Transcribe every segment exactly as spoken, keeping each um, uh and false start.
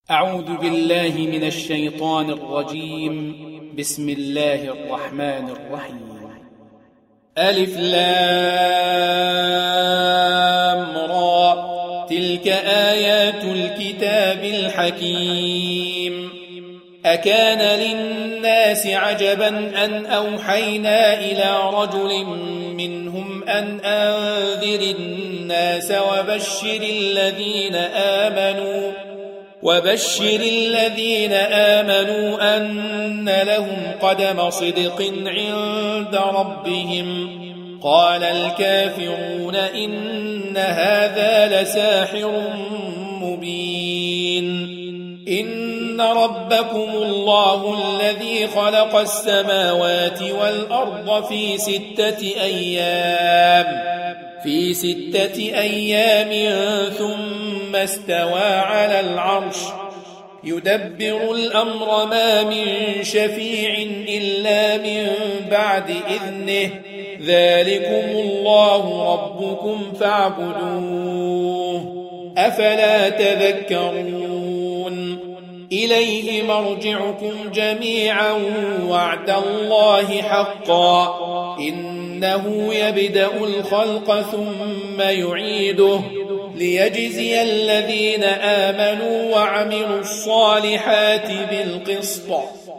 أعوذ بالله من الشيطان الرجيم. بسم الله الرحمن الرحيم. ألف لام را، تلك آيات الكتاب الحكيم. أكان للناس عجبا أن أوحينا إلى رجل منهم أن أنذر الناس وبشر الذين آمنوا وبشر الذين آمنوا أن لهم قدم صدق عند ربهم. قال الكافرون إن هذا لساحر مبين. إن ربكم الله الذي خلق السماوات والأرض في ستة أيام في ستة أيام ثم استوى على العرش يدبر الأمر ما من شفيع إلا من بعد إذنه ذلكم الله ربكم فاعبدوه أفلا تذكرون. إليه مرجعكم جميعا وعد الله حقا إنه يبدأ الخلق ثم يعيده ليجزي الذين آمنوا وعملوا الصالحات بالقسط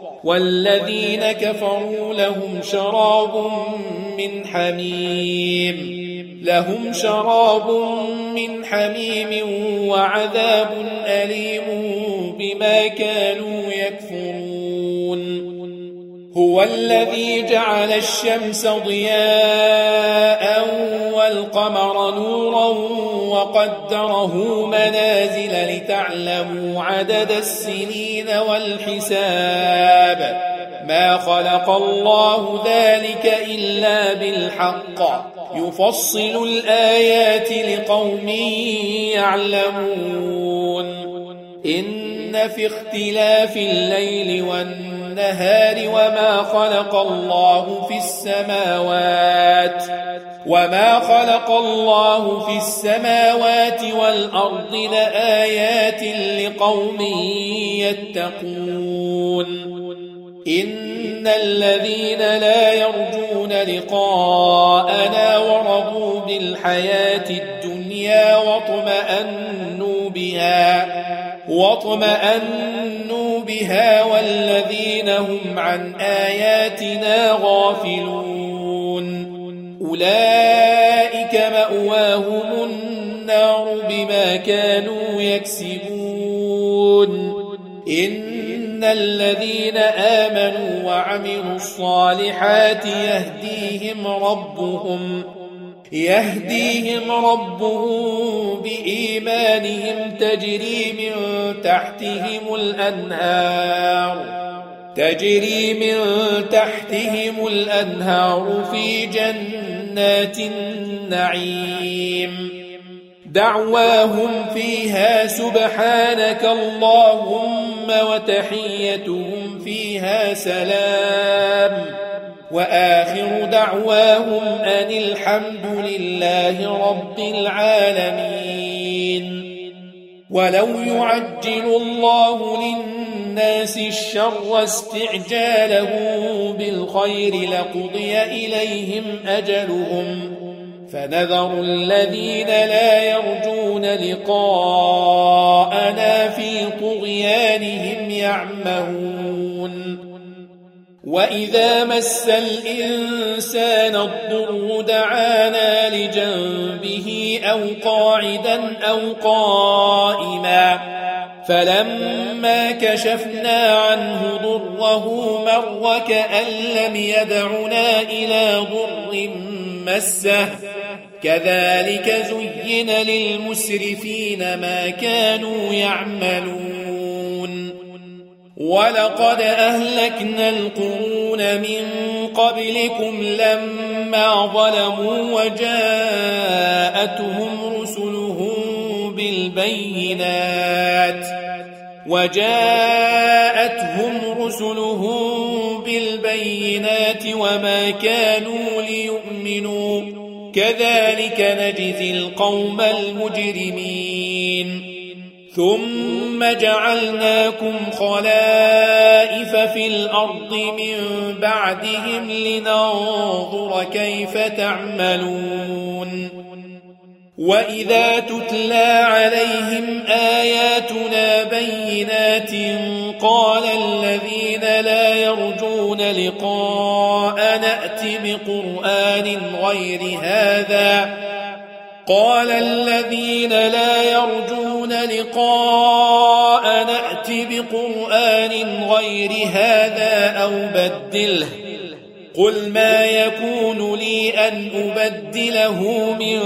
والذين كفروا لهم شراب من حميم لهم شراب من حميم وعذاب أليم بما كانوا يكفرون. هو الذي جعل الشمس ضياء والقمر نورا وقدره منازل لتعلموا عدد السنين والحساب ما خلق الله ذلك إلا بالحق يفصل الآيات لقوم يعلمون. إن في اختلاف الليل والنهار وما خلق الله في السماوات وما خلق الله في السماوات والأرض لآيات لقوم يتقون. إن الذين لا يرجون لقاءنا ورضوا بالحياة الدنيا واطمأنوا بها واطمأنوا بها والذين هم عن آياتنا غافلون أولئك مأواهم النار بما كانوا يكسبون. إن الذين آمنوا وعملوا الصالحات يهديهم ربهم يهديهم ربهم بإيمانهم تجري من تحتهم الأنهار تجري من تحتهم الأنهار في جنات النعيم دعواهم فيها سبحانك اللهم وتحيتهم فيها سلام وآخر دعواهم أن الحمد لله رب العالمين. ولو يعجل الله للناس الشر استعجاله بالخير لقضي إليهم أجلهم فنذر الذين لا يرجون لقاءنا في طغيانهم يعمهون. وإذا مس الإنسان الضر دعانا لجنبه أو قاعدا أو قائما فلما كشفنا عنه ضره مر كأن لم يدعنا إلى ضر مسه كذلك زين للمسرفين ما كانوا يعملون. ولقد أهلكنا القرون من قبلكم لما ظلموا وجاءتهم رسلهم بالبينات وجاءتهم رسلهم بالبينات وما كانوا ليؤمنوا كذلك نجزي القوم المجرمين. ثم جعلناكم خلائف في الأرض من بعدهم لننظر كيف تعملون وإذا تتلى عليهم آياتنا بينات قال الذين لا يرجون لقاء نأت بقرآن غير هذا قال الذين لا يرجون لقاء نأت بقرآن غير هذا أو بدله قل ما يكون لي أن أبدله من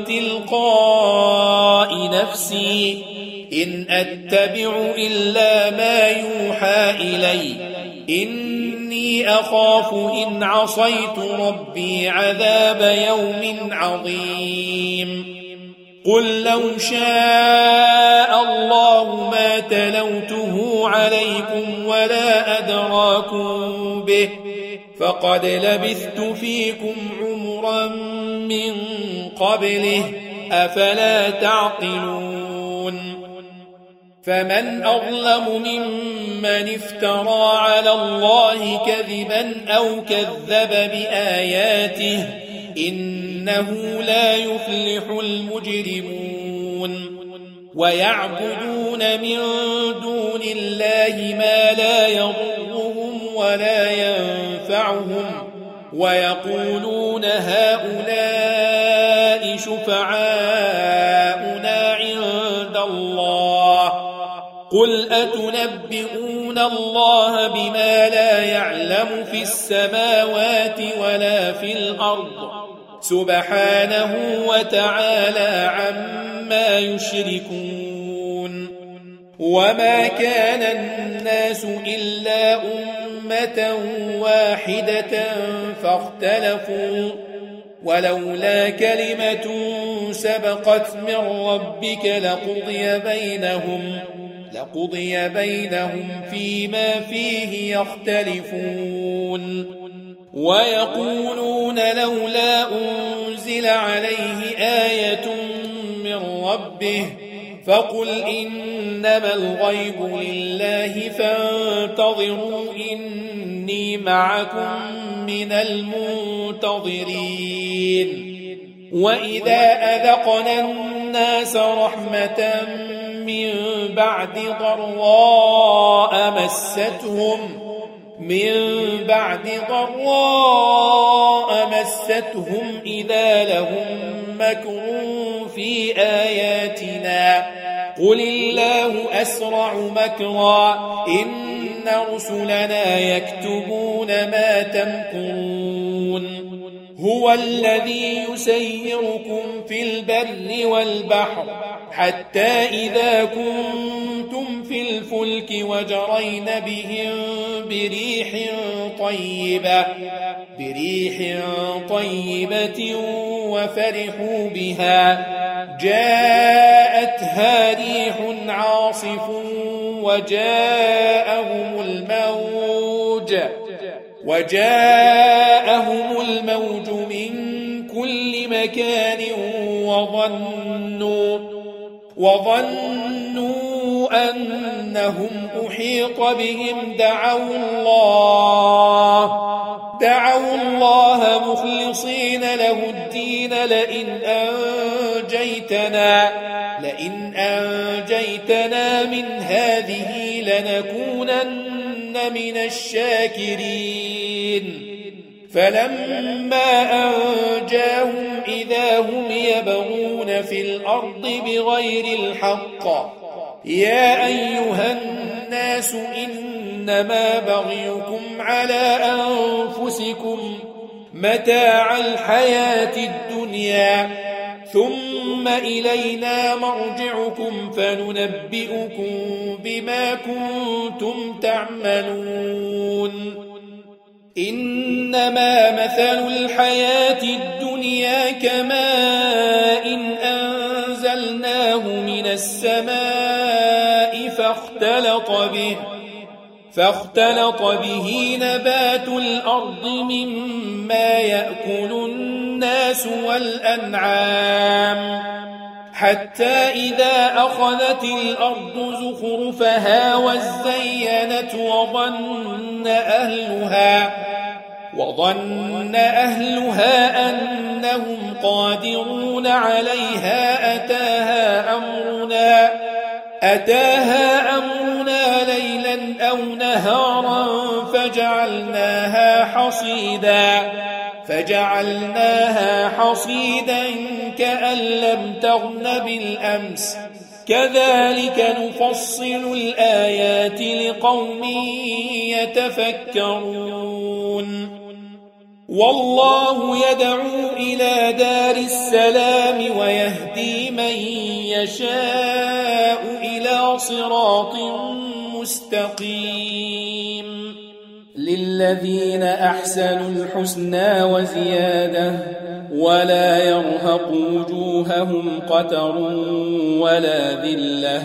تلقاء نفسي إن أتبع إلا ما يوحى إلي إني أخاف إن عصيت ربي عذاب يوم عظيم قل لو شاء الله ما تلوته عليكم ولا أدراكم به فقد لبثت فيكم عمرا من قبله أفلا تعقلون فمن أظلم ممن افترى على الله كذبا أو كذب بآياته إنه لا يفلح المجرمون ويعبدون من دون الله ما لا يضرهم ولا ينفعهم ويقولون هؤلاء شفعاؤنا عند الله قل أتنبئون الله بما لا يعلم في السماوات ولا في الأرض سبحانه وتعالى عما يشركون وما كان الناس إلا أمة واحدة فاختلفوا ولولا كلمة سبقت من ربك لقضي بينهم لقضي بينهم فيما فيه يختلفون ويقولون لولا أنزل عليه آية من ربه فقل إنما الغيب لله فانتظروا إني معكم من المنتظرين وإذا أذقنا الناس رحمة من بعد ضراء مستهم من بعد ضراء مستهم إذا لهم مكر في آياتنا قل الله أسرع مكرا إن رسلنا يكتبون ما تمكرون هو الذي يسيركم في البر والبحر حتى إذا كنتم في الفلك وجرين بهم بريح طيبة بريح طيبة وفرحوا بها جاءتها ريح عاصف وجاءهم الموج وجاءهم الموج من كل مكان وظنوا وظنوا أنهم أحيط بهم دعوا الله دعوا الله مخلصين له الدين لئن أنجيتنا لئن أنجيتنا من هذه لنكونن من الشاكرين فلما أنجاهم إذا هم يبغون في الأرض بغير الحق يا أيها الناس إنما بغيكم على أنفسكم متاع الحياة الدنيا ثم إلينا مرجعكم فننبئكم بما كنتم تعملون إنما مثل الحياة الدنيا كماء إن أنزلناه من السماء فاختلط به فاختلط به نبات الأرض مما يأكل الناس والأنعام حتى إذا أخذت الأرض زخرفها وزينت وظن أهلها وظن أهلها أنهم قادرون عليها أتاها أمرنا أتاها أمرنا ليلا أو نهارا فجعلناها حصيدا فجعلناها حصيدا كأن لم تغن بالأمس كذلك نفصل الآيات لقوم يتفكرون والله يدعو إلى دار السلام ويهدي من يشاء إلى صراط مستقيم للذين أحسنوا الحسنى وزيادة ولا يرهق وجوههم قتر ولا ذلة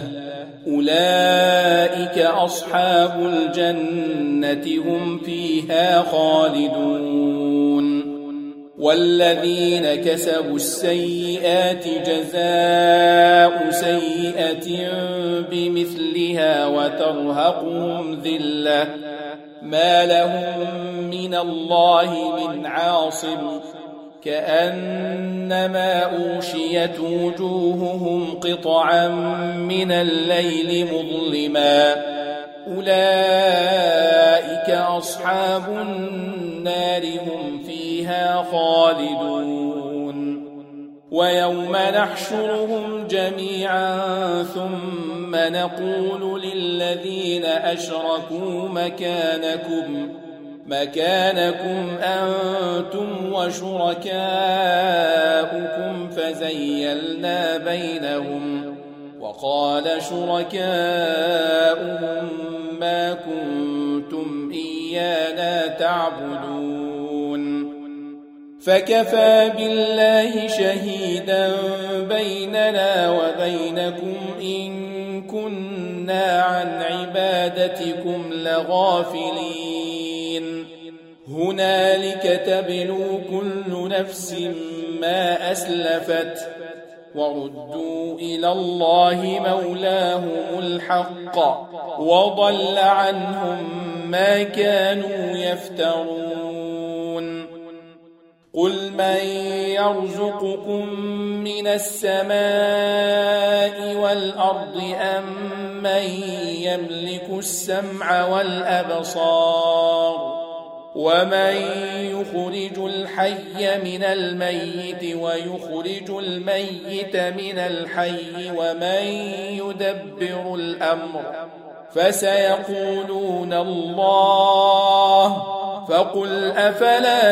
أولئك أصحاب الجنة هم فيها خالدون والذين كسبوا السيئات جزاء سيئة بمثلها وترهقهم ذلة ما لهم من الله من عاصم كأنما أوشيت وجوههم قطعا من الليل مظلما أولئك أصحاب النار هم فيها خالدون ويوم نحشرهم جميعا ثم نقول للذين أشركوا مكانكم مكانكم أنتم وشركاؤكم فزيلنا بينهم وقال شركاؤهم ما كنتم إيانا تعبدون فكفى بالله شهيدا بيننا وبينكم إن كنا عن عبادتكم لغافلين هنالك تبلو كل نفس ما أسلفت وردوا إلى الله مولاهم الحق وضل عنهم ما كانوا يفترون قل من يرزقكم من السماء والأرض أم من يملك السمع والأبصار ومن يخرج الحي من الميت ويخرج الميت من الحي ومن يدبر الأمر فسيقولون الله فقل أفلا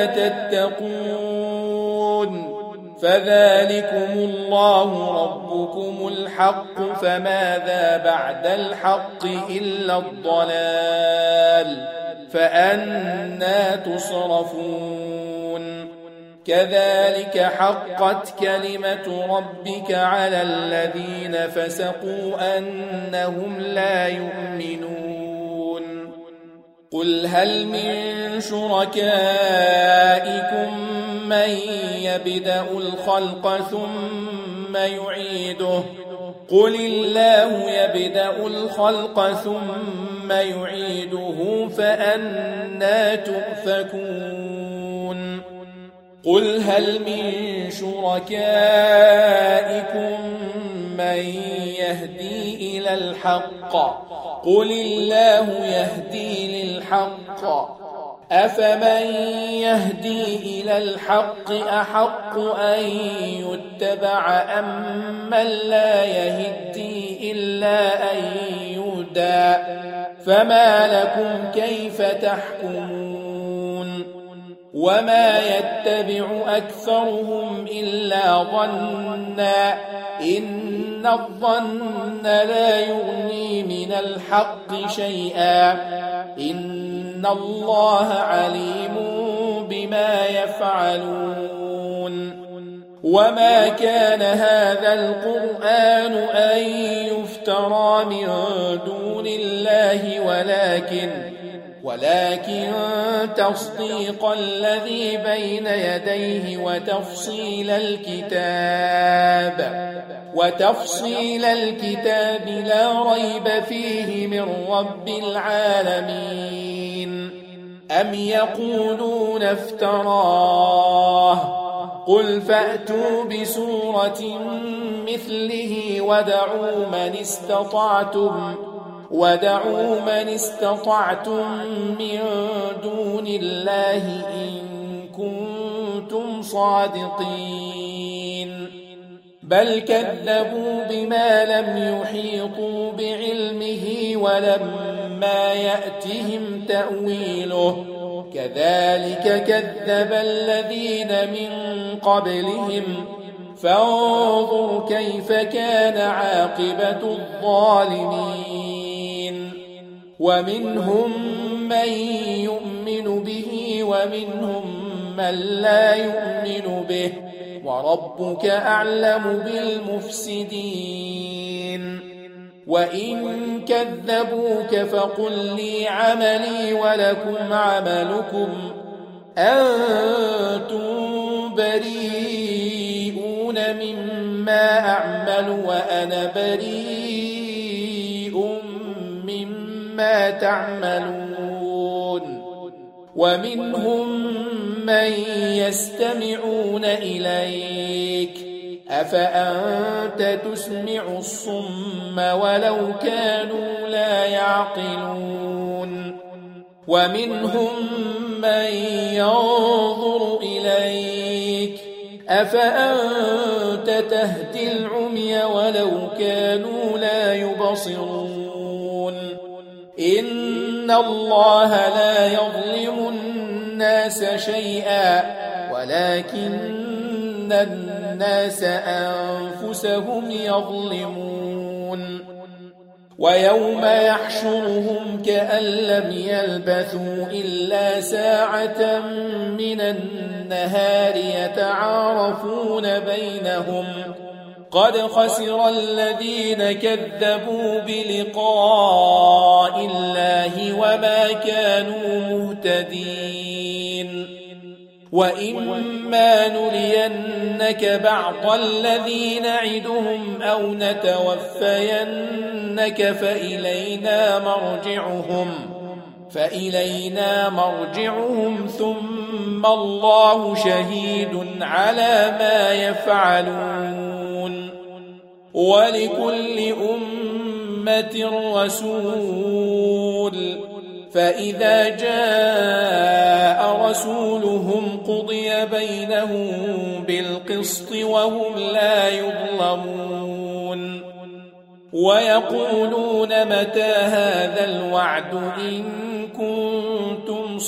تتقون فذلكم الله ربكم الحق فماذا بعد الحق إلا الضلال فأنى تصرفون كذلك حقت كلمة ربك على الذين فسقوا أنهم لا يؤمنون قل هل من شركائكم من يبدأ الخلق ثم يعيده قل الله يبدأ الخلق ثم يعيده فأنى تؤفكون قل هل من شركائكم من يهدي إلى الحق قل الله يهدي للحق أفمن يهدي إلى الحق أحق أن يتبع أم من لا يهدي إلا أن يهدى فما لكم كيف تحكمون وما يتبع أكثرهم إلا ظنا إن الظن لا يغني من الحق شيئا إن الله عليم بما يفعلون وما كان هذا القرآن أن يفترى من دون الله ولكن ولكن تصديق الذي بين يديه وتفصيل الكتاب وتفصيل الكتاب لا ريب فيه من رب العالمين. أم يقولون افتراه قل فأتوا بسورة مثله ودعوا من استطعتم ودعوا من استطعتم من دون الله إن كنتم صادقين. بل كذبوا بما لم يحيطوا بعلمه ولما يأتهم تأويله كذلك كذب الذين من قبلهم فانظر كيف كان عاقبة الظالمين. ومنهم من يؤمن به ومنهم من لا يؤمن به وربك أعلم بالمفسدين. وإن كذبوك فقل لي عملي ولكم عملكم أنتم بريئون مما أعمل وأنا بريء مما تعملون. ومنهم من يستمعون إليك أفأنت تسمع الصم ولو كانوا لا يعقلون. ومنهم من ينظر إليك أفأنت تهدي العمي ولو كانوا لا يبصرون. إن الله لا يظلم الناس شيئا ولكن الناس أنفسهم يظلمون. ويوم يحشرهم كأن لم يلبثوا إلا ساعة من النهار يتعارفون بينهم قد خسر الذين كذبوا بلقاء الله وما كانوا مهتدين. وإما نرينك بعض الذي نعدهم أو نتوفينك فإلينا مرجعهم فإلينا مرجعهم ثم الله شهيد على ما يفعلون. ولكل أمة رسول فإذا جاء رسولهم قضي بينهم بالقسط وهم لا يظلمون. ويقولون متى هذا الوعد إن كنتم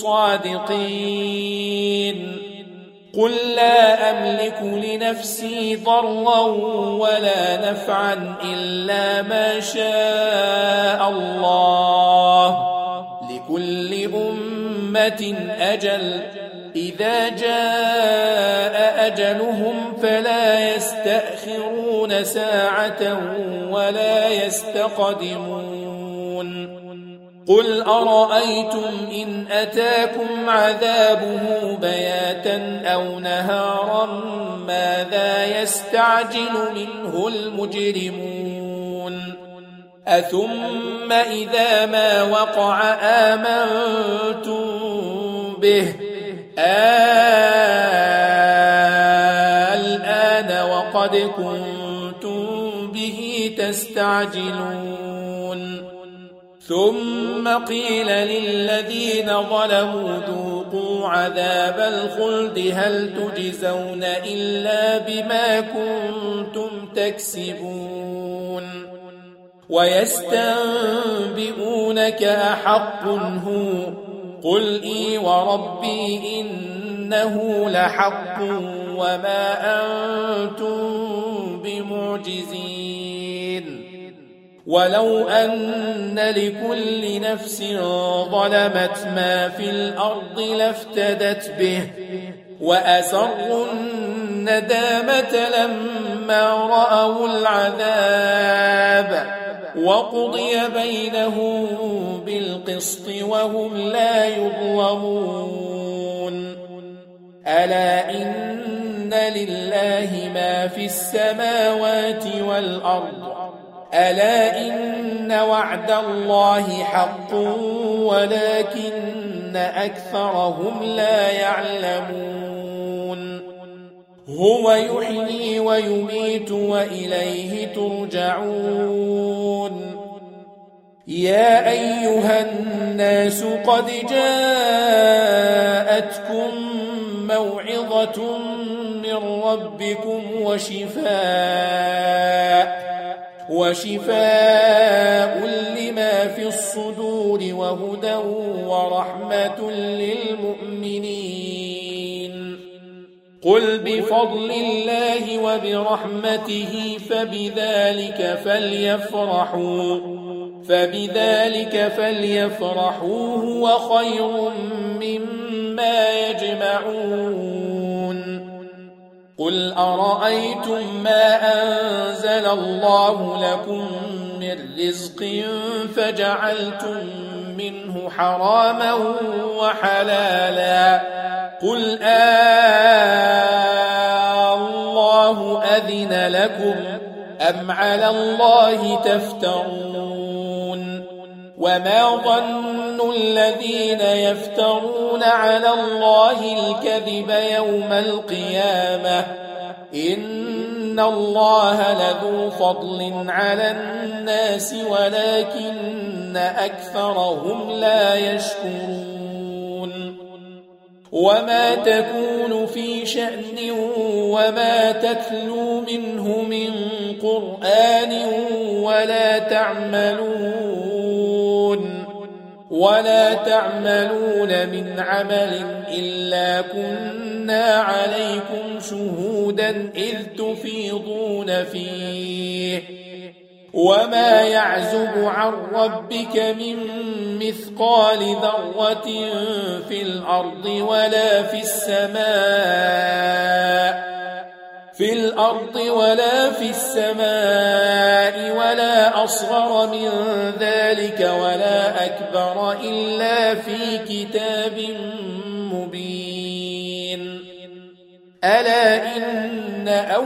صادقين. قل لا أملك لنفسي ضرا ولا نفعا إلا ما شاء الله لكل أمة أجل إذا جاء أجلهم فلا يستأخرون ساعة ولا يستقدمون. قل أرأيتم إن أتاكم عذابه بياتا أو نهارا ماذا يستعجل منه المجرمون. أثم إذا ما وقع آمنتم به الآن وقد كنتم به تستعجلون. ثم قيل للذين ظلموا ذوقوا عذاب الخلد هل تجزون إلا بما كنتم تكسبون. ويستنبئونك أحق هو قل إي وربي إنه لحق وما أنتم بمعجزين. ولو أن لكل نفس ظلمت ما في الأرض لافتدت به وأسروا الندامة لما رأوا العذاب وقضي بينهم بالقسط وهم لا يظلمون. ألا إن لله ما في السماوات والأرض ألا إن وعد الله حق ولكن أكثرهم لا يعلمون هو يحيي ويميت وإليه ترجعون يا أيها الناس قد جاءتكم موعظة من ربكم وشفاء وشفاء لما في الصدور وهدى ورحمة للمؤمنين قل بفضل الله وبرحمته فبذلك فليفرحوا فبذلك فليفرحوا هو خير مما يجمعون قل أرأيتم ما أنزل الله لكم من رزق فجعلتم منه حراما وحلالا قل آه الله أذن لكم أم على الله تفترون وما ظن الذين يفترون على الله الكذب يوم القيامة إن الله لذو فضل على الناس ولكن أكثرهم لا يشكرون وما تكون في شأن وما تتلو منه من قرآن ولا تعملون ولا تعملون من عمل إلا كنا عليكم شهودا إذ تفيضون فيه وما يعزب عن ربك من مثقال ذرة في الأرض ولا في السماء في الأرض ولا في السماء ولا أصغر من ذلك ولا أكبر إلا في كتاب مبين ألا إن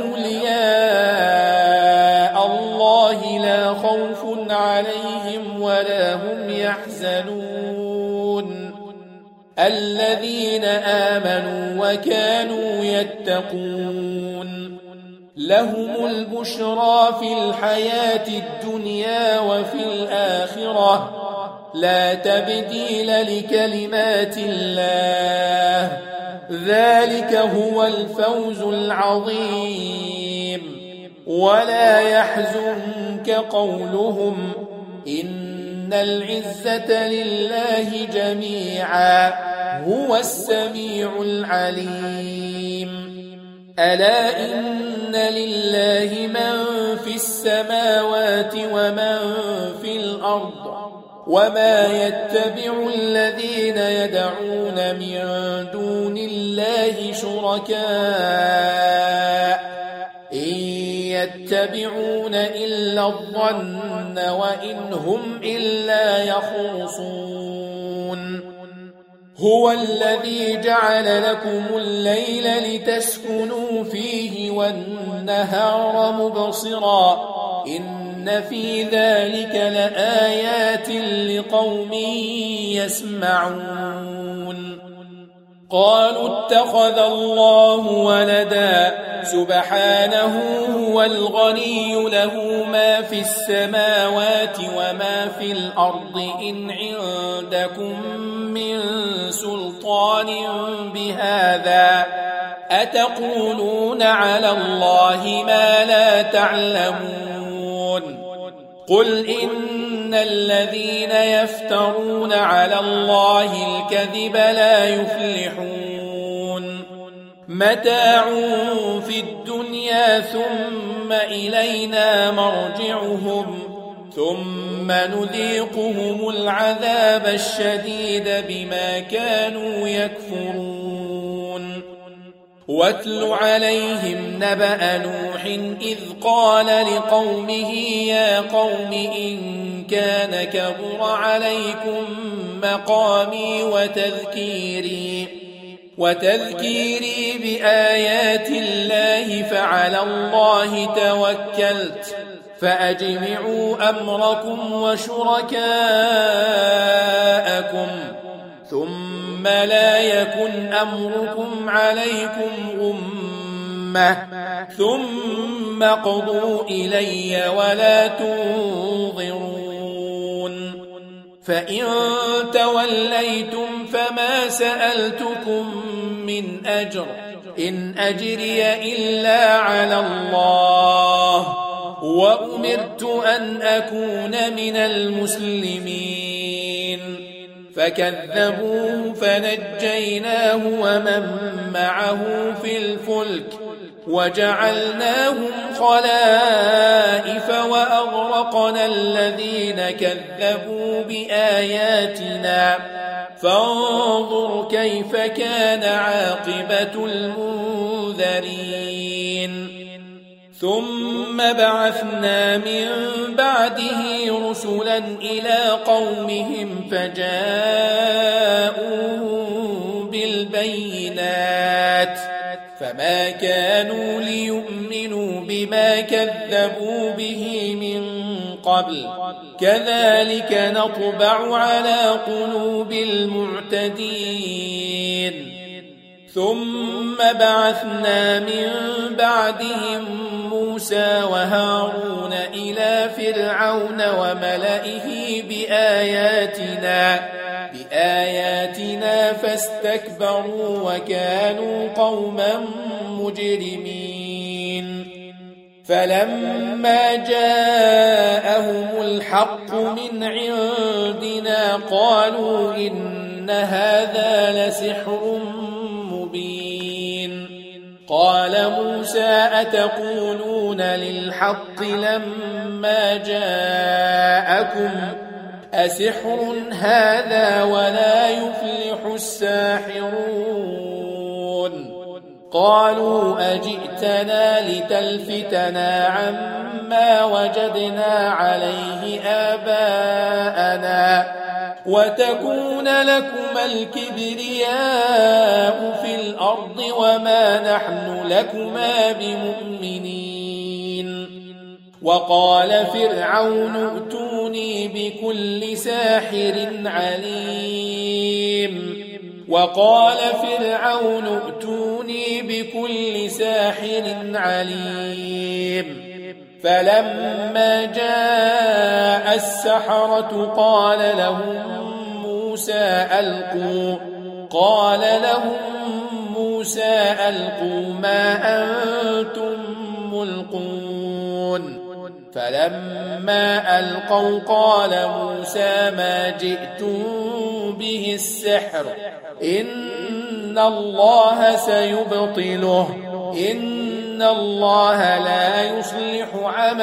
أولياء الله لا خوف عليهم ولا هم يحزنون الذين آمنوا وكانوا يتقون لهم البشرى في الحياة الدنيا وفي الآخرة لا تبديل لكلمات الله ذلك هو الفوز العظيم ولا يحزنك قولهم إن العزة لله جميعا هو السميع العليم ألا إن لله من في السماوات ومن في الأرض وما يتبع الذين يدعون من دون الله شركاء إن يتبعون إلا الظن وإن هم إلا يخرصون هو الذي جعل لكم الليل لتسكنوا فيه والنهار مبصرا إن في ذلك لآيات لقوم يسمعون قالوا اتخذ الله ولدا سبحانه هو الغني له ما في السماوات وما في الأرض إن عندكم من سلطان بهذا أتقولون على الله ما لا تعلمون قل إن الذين يفترون على الله الكذب لا يفلحون متاع في الدنيا ثم إلينا مرجعهم ثم نذيقهم العذاب الشديد بما كانوا يكفرون واتل عليهم نبأ نوح إذ قال لقومه يا قوم إن كان كبر عليكم مقامي وتذكيري وتذكيري بآيات الله فعلى الله توكلت فأجمعوا أمركم وشركاءكم ثم لا يكن أمركم عليكم غمة ثم قضوا إلي ولا تنظرون فإن توليتم فما سألتكم من أجر إن أجري إلا على الله وأمرت أن أكون من المسلمين فكذبوه فنجيناه ومن معه في الفلك وجعلناهم خلائف وأغرقنا الذين كذبوا بآياتنا فانظر كيف كان عاقبة المنذرين ثم بعثنا من بعده رسلا إلى قومهم فجاءوا بالبينات فما كانوا ليؤمنوا بما كذبوا به من قبل كذلك نطبع على قلوب المعتدين ثم بعثنا من بعدهم موسى وهارون إلى فرعون وملئه بآياتنا بآياتنا فاستكبروا وكانوا قوما مجرمين فلما جاءهم الحق من عندنا قالوا إن هذا لسحر مبين قال موسى أتقولون للحق لما جاءكم أسحر هذا ولا يفلح الساحرون قالوا أجئتنا لتلفتنا عما وجدنا عليه آباءنا وتكون لكما الكبرياء في الأرض وما نحن لكما بمؤمنين وقال فرعون ائتوني بكل ساحر عليم وقال فرعون ائتوني بكل ساحر عليم فلما جاء السحرة قال لهم موسى ألقوا قال لهم موسى ألقوا ما أنتم ملقون فلما ألقوا قال موسى ما جئتم به السحر إن الله سيبطله إن الله لا يصلح عمل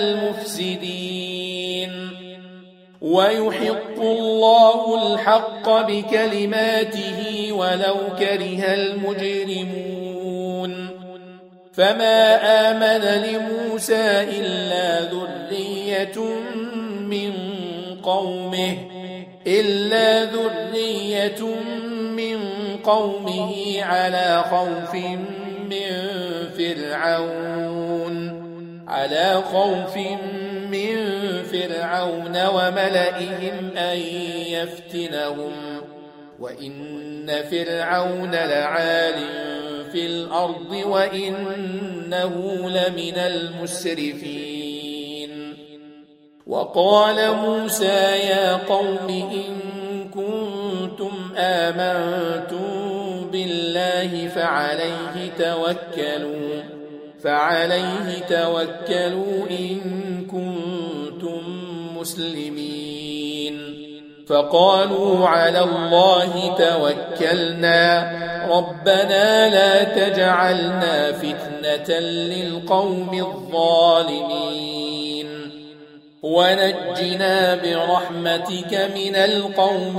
المفسدين ويحق الله الحق بكلماته ولو كره المجرمون فما آمن لموسى إلا ذرية من قومه إلا ذرية من قومه على خوف من فرعون على خوف من فرعون وملئهم أن يفتنهم وإن فرعون لعال في الأرض وإنه لمن المسرفين وقال موسى يا قوم إن كنتم آمنتم بالله فعليه توكلوا فعليه توكلوا إن كنتم مسلمين فقالوا على الله توكلنا ربنا لا تجعلنا فتنة للقوم الظالمين ونجنا برحمتك من القوم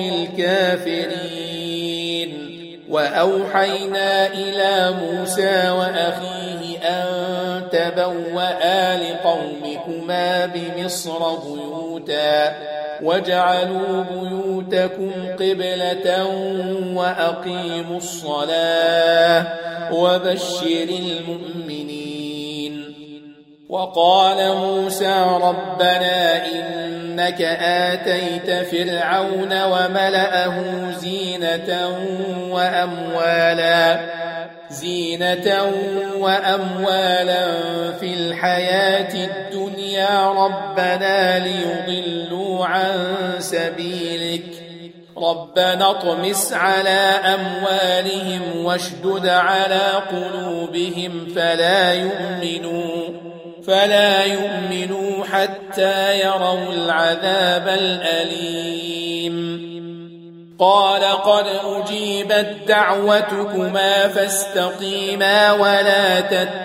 الكافرين وأوحينا إلى موسى وأخيه أن تبوأ لقومكما بمصر بيوتا واجعلوا بيوتكم قبلة وأقيموا الصلاة وبشر المؤمنين. وقال موسى ربنا إنك آتيت فرعون وملأه زينة وأموالا زينة وأموالا في الحياة الدنيا ربنا ليضلوا عن سبيلك ربنا اطمس على أموالهم واشدد على قلوبهم فلا يؤمنوا فلا يؤمنوا حتى يروا العذاب الأليم. قال قد أجيبت دعوتكما فاستقيما ولا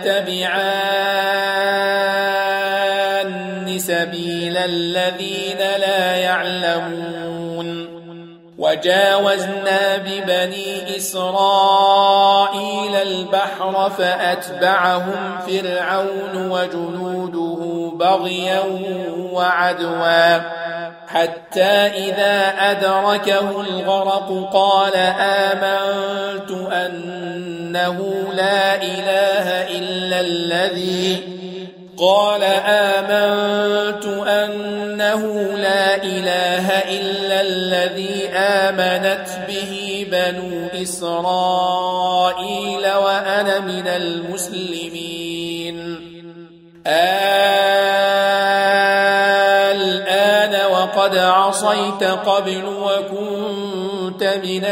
تتبعان سبيل الذين لا يعلمون. وجاوزنا ببني إسرائيل البحر فأتبعهم فرعون وجنوده بغيا وعدوا حتى إذا أدركه الغرق قال آمنت أنه لا إله إلا الذي قال آمنت أنه لا إله إلا الذي آمنت به بنو إسرائيل وأنا من المسلمين. الآن وقد عصيت قبل وكنت من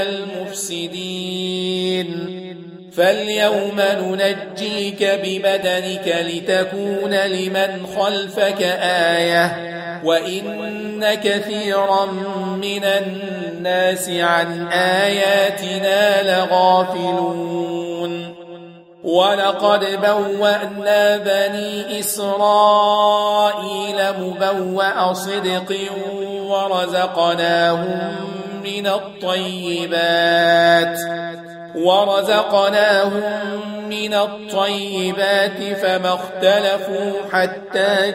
المفسدين فاليوم ننجيك ببدنك لتكون لمن خلفك آية وإن كثيرا من الناس عن آياتنا لغافلون. ولقد بوأنا بني إسرائيل مبوأ صدق ورزقناهم من الطيبات ورزقناهم من الطيبات فما اختلفوا حتى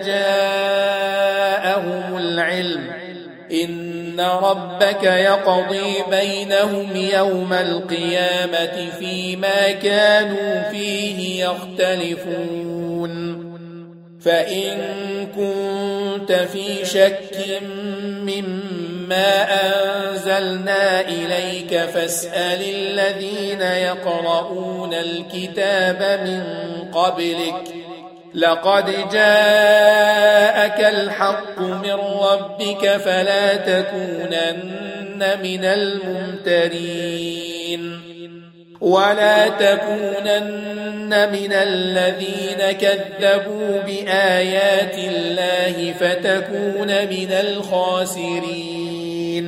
جاءهم العلم إن ربك يقضي بينهم يوم القيامة فيما كانوا فيه يختلفون. فإن كنت في شك مما أنزلنا إليك فاسأل الذين يقرؤون الكتاب من قبلك لقد جاءك الحق من ربك فلا تكونن من الممترين ولا تكونن من الذين كذبوا بآيات الله فتكون من الخاسرين.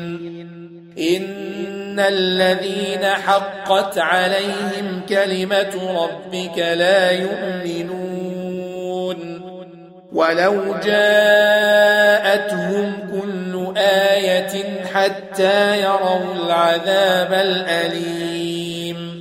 إن الذين حقت عليهم كلمة ربك لا يؤمنون ولو جاءتهم كل آية حتى يروا العذاب الأليم.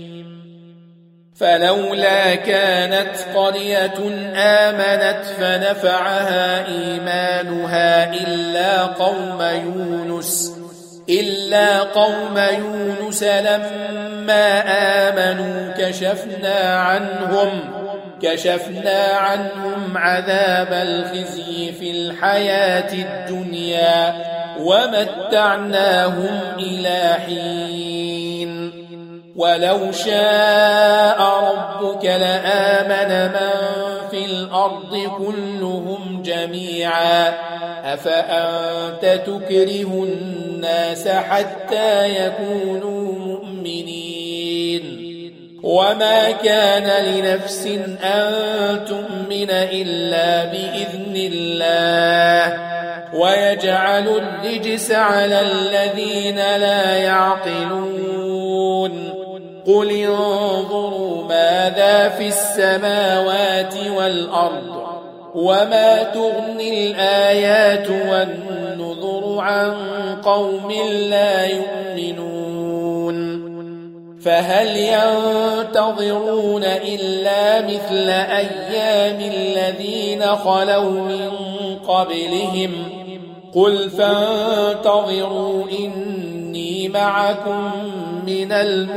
فلولا كانت قرية آمنت فنفعها إيمانها إلا قوم يونس إلا قوم يونس لما آمنوا كشفنا عنهم كشفنا عنهم عذاب الخزي في الحياة الدنيا ومتعناهم إلى حين. ولو شاء ربك لآمن من في الأرض كلهم جميعا أفأنت تكره الناس حتى يكونوا مؤمنين. وما كان لنفس أن تؤمن إلا بإذن الله ويجعل الرجس على الذين لا يعقلون. قل انظروا ماذا في السماوات والأرض وما تغني الآيات والنذر عن قوم لا يؤمنون. فهل ينتظرون إلا مثل أيام الذين خلوا من قبلهم قل فانتظروا إني معكم من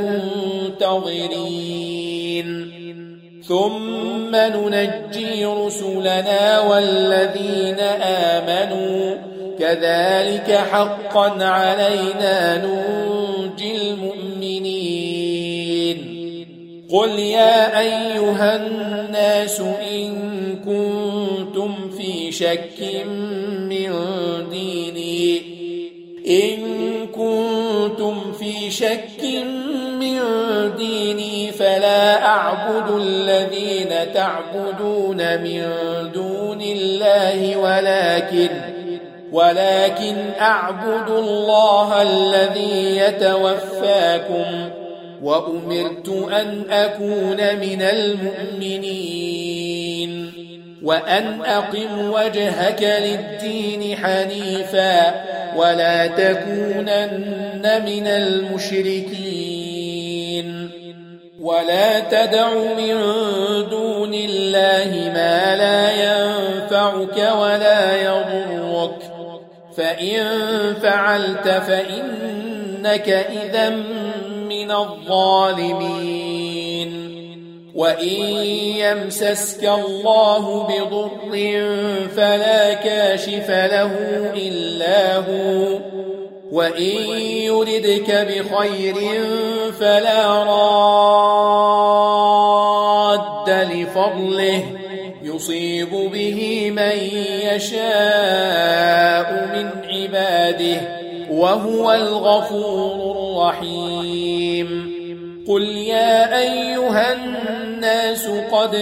المنتظرين ثم ننجي رسلنا والذين آمنوا كذلك حقا علينا ننجي المؤمنين قل يا أيها الناس إن كنتم في شك من ديني إن كنتم في شك من ديني فلا أعبد الذين تعبدون من دون الله ولكن ولكن أعبد الله الذي يتوفاكم وأمرت أن أكون من المؤمنين وأن أقم وجهك للدين حنيفا ولا تكونن من المشركين ولا تدع من دون الله ما لا ينفعك ولا يضرك فإن فعلت فإنك إذا من الظالمين وإن يمسسك الله بضر فلا كاشف له إلا هو وإن يردك بخير فلا راد لفضله يصيب به من يشاء من عباده وهو الغفور الرحيم قل يا أيها الناس قد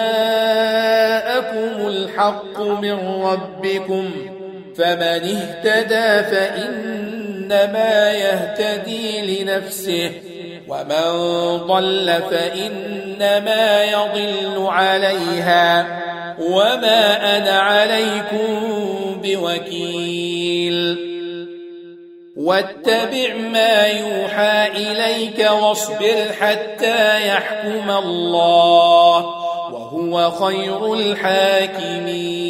جاءكم الحق من ربكم فمن اهتدى فإنما يهتدي لنفسه ومن ضل فإنما يضل عليها وما أنا عليكم بوكيل واتبع ما يوحى إليك واصبر حتى يحكم الله وهو خير الحاكمين